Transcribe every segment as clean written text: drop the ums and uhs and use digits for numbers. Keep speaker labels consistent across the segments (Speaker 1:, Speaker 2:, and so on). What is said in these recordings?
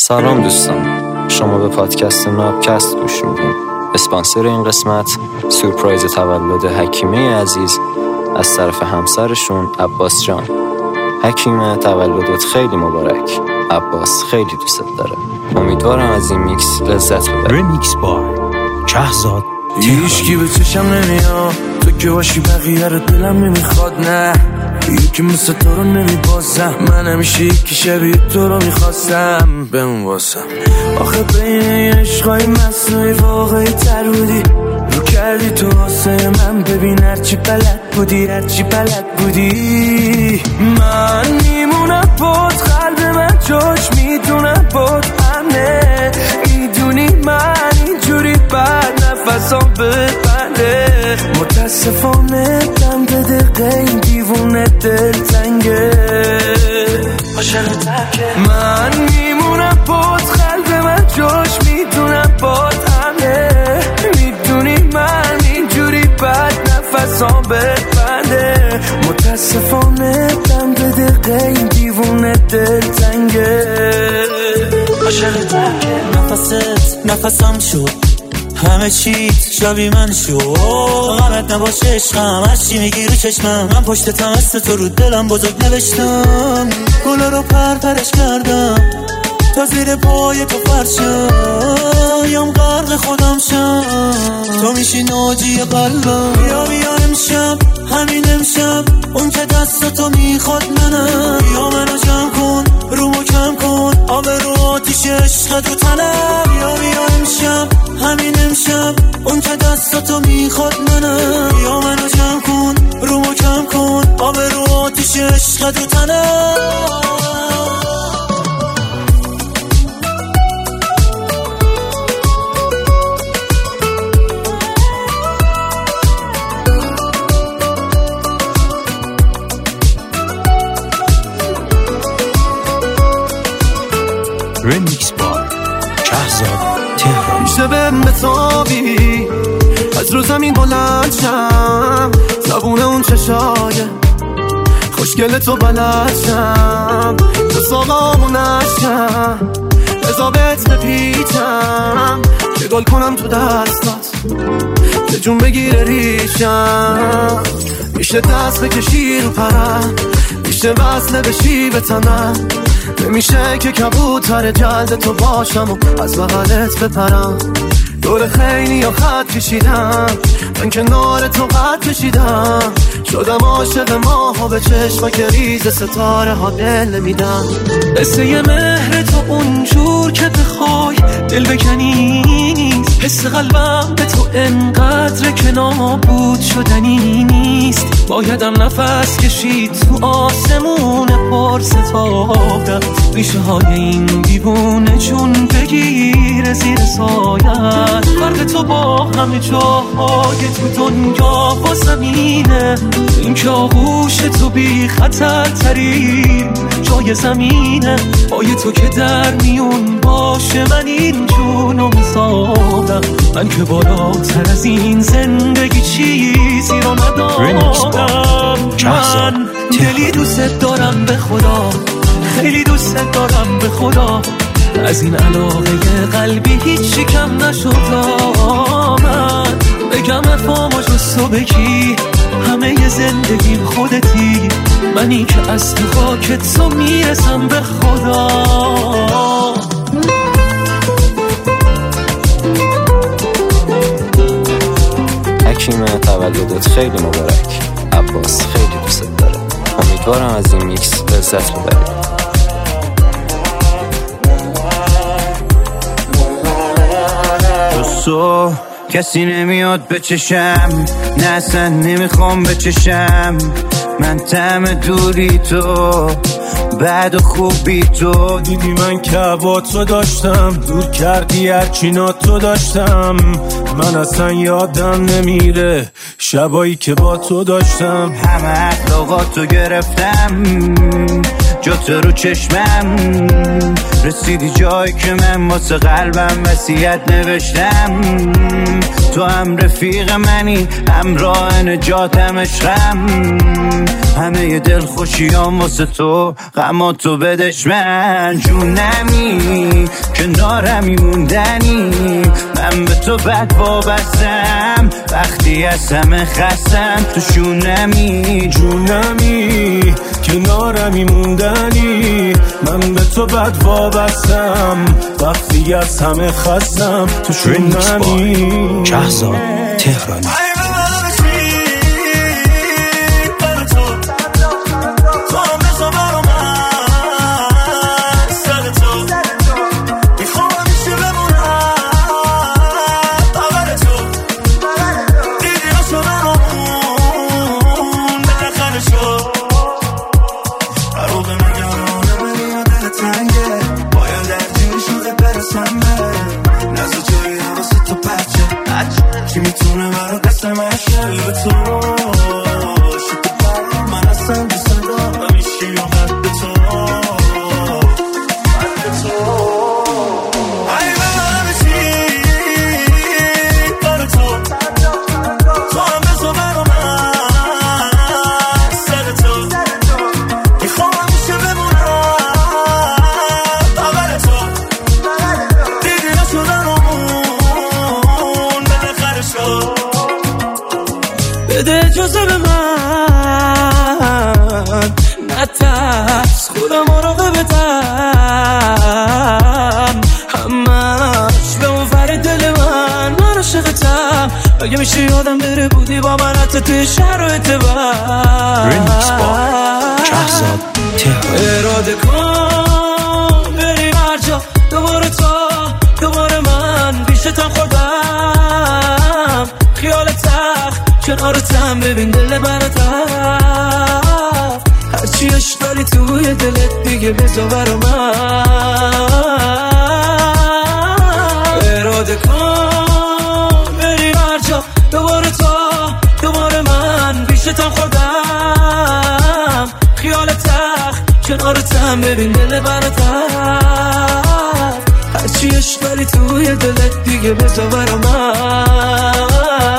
Speaker 1: سلام دوستان، شما به پادکست نابکست گوش میدین. اسپانسر این قسمت سورپرایز تولد حکیمه عزیز از طرف همسرشون عباس جان. حکیمه تولدت خیلی مبارک. عباس خیلی دوست داره. امیدوارم از این میکس لذت ببری.
Speaker 2: ریمیکس بای شهزاد.
Speaker 3: هیچکی به چشم نمیاد، تو که باشی بقیه رو دلم نمیخواد. نه یکی مثل تو رو نمیبازم، من همیشه یکی شبیه تو رو میخواستم بمون واسم. آخه بین این عشقای مصنوعی واقعی تر بودی، رو کردی تو واسه من. ببین هرچی بلد بودی من میمونم بود، قلب من جاش میدونم بود همه. میدونی من اینجوری بعد نفسام ببنده، متاسفانه دم به دقیقه این دیوونه دل تنگه. من میمونم بود، قلب من جاش میدونم بود همه. میدونی من اینجوری بعد نفسام ببنده، متاسفانه دم به دقیقه این دیوونه دل تنگه.
Speaker 4: نفسم شد همه چیت شبیه من شد. غلط نباشه عشقم، هرچی میگی رو چشمم. من پشت تمست تو رو دلم بزرگ نوشتم، گلا رو پرپرش کردم تا زیر پای تو فرشم. یم غرق خودم شم، تو میشی ناجی قلبم. بیا امشب، همین امشب، اون که دست تو میخواد منم. بیا منو جمع کن، رومو کم کن، آب رو آتیش عشق تو تنم. بیا امشب، همین امشب، اون که دست تو میخواد منم. بیا منو جمع کن، رومو کم کن، آب رو آتیش عشق تو تنم.
Speaker 2: ریمیکس بای شهزاد تهران.
Speaker 3: شبه متابی از رو زمین بلند شم، زبون اون چشای خوشگل تو بلد شم. تو ساقامو نشم، بزابت بپیچم، که گل کنم تو دستات، که جون بگیره ریشم. میشه دست بکشی رو پرم، میشه وصله بشی به تنم. نمیشه که کبوتر جلد تو باشم و از بغلت بپرم. دور خیلی یا خط کشیدم، من کنار تو قد کشیدم. شدم عاشق ماها به چشم که ریز ستاره ها دل نمیدم. قصه مهر تو اونجور که بخوای دل بکنی نیست. حس قلبم به تو انقدر که نابود شدنی نیست. بایدم نفس کشید تو آسمون پر ستاره، ریشه های این دیوونه چون بگیره زیر سایت. فرق تو با همه جاهای تو دنیا با زمینه، این که آغوش تو بی خطر ترین جای زمینه. پای تو که در میون باشه من این جونو میسازم. من که بالاتر از این زندگی چیزی رو ندارم. من دلی دوست دارم به خدا، خیلی دوست دارم به خدا. از این علاقه قلبی هیچی کم نشد. من بگم افامو جز تو بگی، همه زندگیم خودتی. منی که از تو خاک تو میرسم به خدا.
Speaker 1: حکیمه تولدت خیلی مبارک. عباس خیلی دوست داره. امیدوارم از این میکس لذت ببری.
Speaker 5: تو کسی نمیاد بچشم، نه اصلا نمیخوام بچشم. من طعم دوری تو، بعد و خوبی تو.
Speaker 6: دیدی من که هوا تو داشتم، دور کردی هرچی تو داشتم. من اصلا یادم نمیره شبایی که با تو داشتم.
Speaker 5: همه اخلاقاتو گرفتم، جا تو رو چشمم. رسیدی جایی که من واسه قلبم وصیت نوشتم. تو هم رفیق منی، همراه نجاتم، عشقم. همه ی دل خوشیام واسه تو، غماتو بدش من. جونمی کنارمی موندنی، من به تو بد وابستم. وقتی از همه خستم تو شونمی.
Speaker 6: جونمی کنارمی موندنی، من به تو بد وابستم. وقتی از همه خستم تو شونمی.
Speaker 2: شهزاد تهرانی.
Speaker 3: کی میتونه منو قسمش به تو شکل برم من اصلا دوست دارم میشی و قد به تو ای من چی برای تو تو هم بزا برا من سر تو میخوام همیشه بمونم بغل تو دیدی نشدن بده اجازه به من نترس خودم مراقبتم. همش به اون ور دل من عاشقتم. اگه میشه یادم بره بودی با من حتی توی شرایط بد.
Speaker 2: ریمیکس با شهزاد تهرانی.
Speaker 3: اراده کن بریم هر جا، دوباره دوباره من بیشتم خوردم. خیال تخت کنارتم ببین دل برات هرچی عشق داری توی دلت دیگه بذار برا من. اراده کن بریم هر جا، دوباره من بیشتم خوردم. خیال تخت کنارتم ببین دل برات هرچی عشق داری توی دلت دیگه بذار برا من.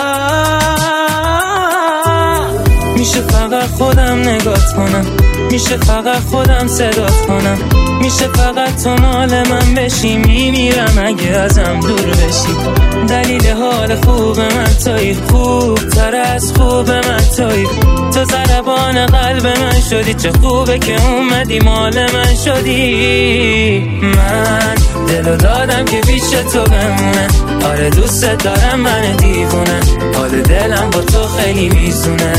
Speaker 3: میشه فقط خودم نگات کنم، میشه فقط خودم صدات کنم، میشه فقط تو مال من بشی. میمیرم اگه ازم دور بشی. دلیل حال خوب من تویی، خوب تر از خوب من تویی. تو ضربان قلب من شدی، چه خوبه که اومدی مال من شدی. من دلو دادم که پیش تو بمونه. آره دوست دارم من دیوونه. حال دلم با تو خیلی میزونه.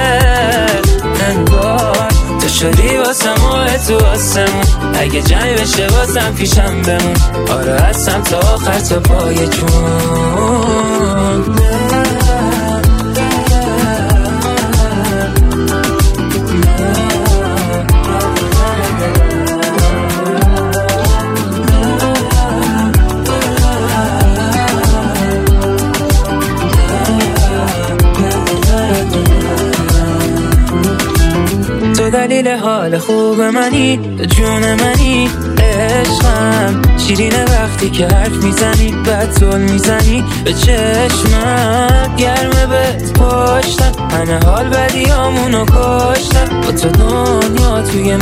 Speaker 3: انگار تو شدی واسم و تو آسمون. اگه جنگ بشه واسم پیشم بمون. آره هستم تا آخر تا پای جون. دلیل حال خوب منی، جون منی، عشقم. شیرینه وقتی که حرف میزنی، بطول میزنی به چشمم. گرمه بهت پشتم، همه حال بدیامونو کشتم. با تو دنیا توی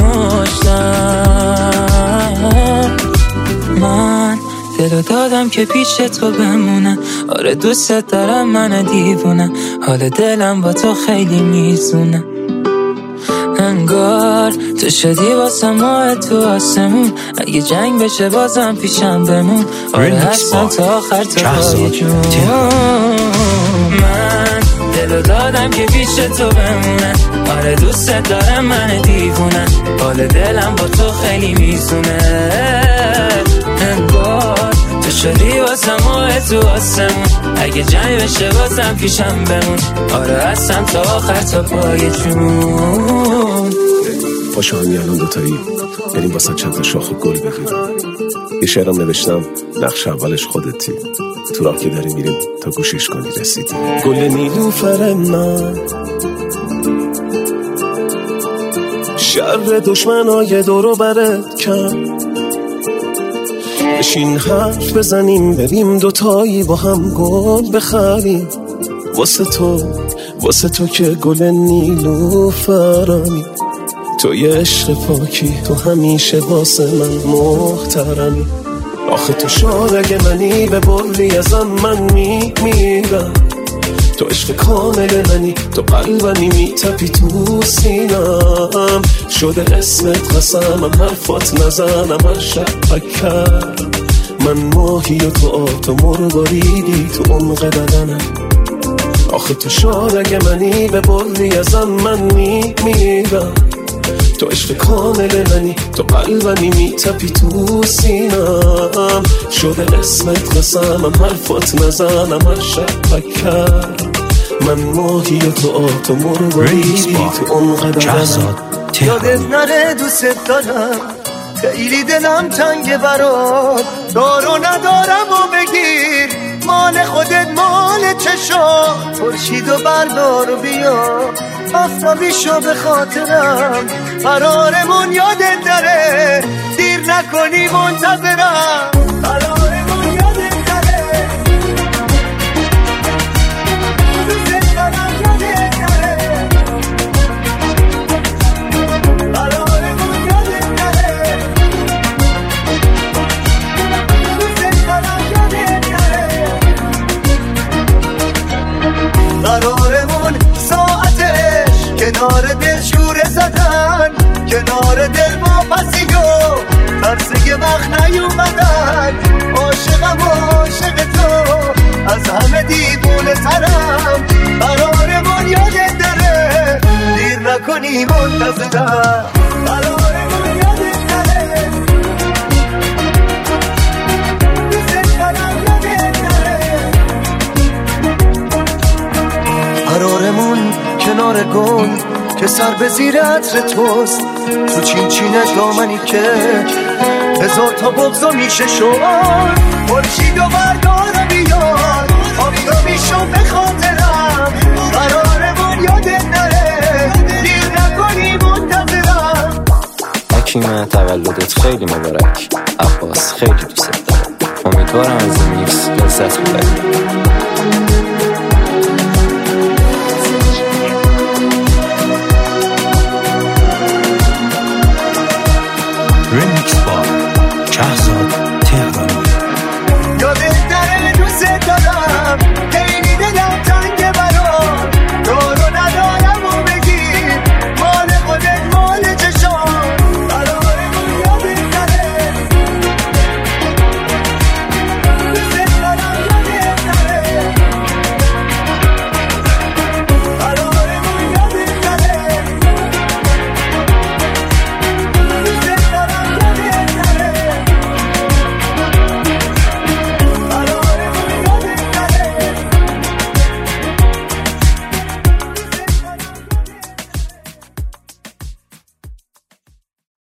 Speaker 3: مشتم. من دلو دادم که پیش تو بمونه. آره دوست دارم من دیوونه. حال دلم با تو خیلی میزونه. انگار تو شدی واسه ما تو آسمون. اگه جنگ بشه بازم پیشم بمون. آره هستم تا آخر تا پای جون. من دلو دادم که پیش تو بمونه. آره دوست دارم من دیوونه. حال دلم با تو خیلی میزونه. انگار تو شدی واسه ما تو آسمون. اگه جنگ بشه بازم پیشم بمون. آره هستم تا آخر تا پای جون.
Speaker 7: پاشو همین الان دوتایی بریم واسه چند تا شاخ گل بگیریم. یه شعرم نوشتم، نقش اولش خودتی. تو راه که داری میریم تا گوشش کنی رسیدی. گل نیلوفر من، شر دشمنای دورو برت کن. بشین حرف بزنیم بریم دوتایی با هم گل بخریم واسه تو که گل نیلوفرمی تو یه عشق پاکی تو همیشه واسه من محترمی آخه تو شاد اگه منی به بردی ازم من میمیرم تو عشق کامل منی تو قلبمی میتپی تو سینم شده اسمت قسمم حرفات نزنم هر شب کردم من ماهی و تو آب تو مرگاریدی تو عمق بدنم آخه تو شاد اگه منی به بردی ازم من میمیرم تو عشق کامل منی تو قلبمی میتپی تو سینم شده اسمت قسمم حرفات نزنم هر شب کردم من ماهی و تو آب تو مرگاریدی تو عمق بدنم
Speaker 3: یادت نره دوست دارم خیلی دلم تنگ برات دارو ندارم و بگیر مال خودت مال چشا خورشید و بردار و بیا آفتابی شو به خاطرم قرارمون یادت نره دیر نکنی منتظرم قرارمون یادت نره دوست دارم یادت نره قرارمون یادت نره دوست دارم یادت نره قرارمون ساعتش کنار دل شوره زدن کنار دل با پسیگو ترسه وقت نیومدن عاشقم و عاشق تو از همه دیوونه ترم قرارمون یادت نره دیر نکنی منتظرم قرارمون یادت نره دوست دارم یادت نره قرارمون کنار گل که سر به زیر عطر توست تو چین دامنی که هزار تا بغضا میشه شوار خورشید و بردار بیار آفتابی شو به خاطرم قرارمون یادت نره دیر نکنی منتظرم.
Speaker 1: حکیمه تولدت خیلی مبارک. عباس خیلی دوست دارم. امیدوارم از این میکس لذت ببری.
Speaker 2: Remix by Shahzad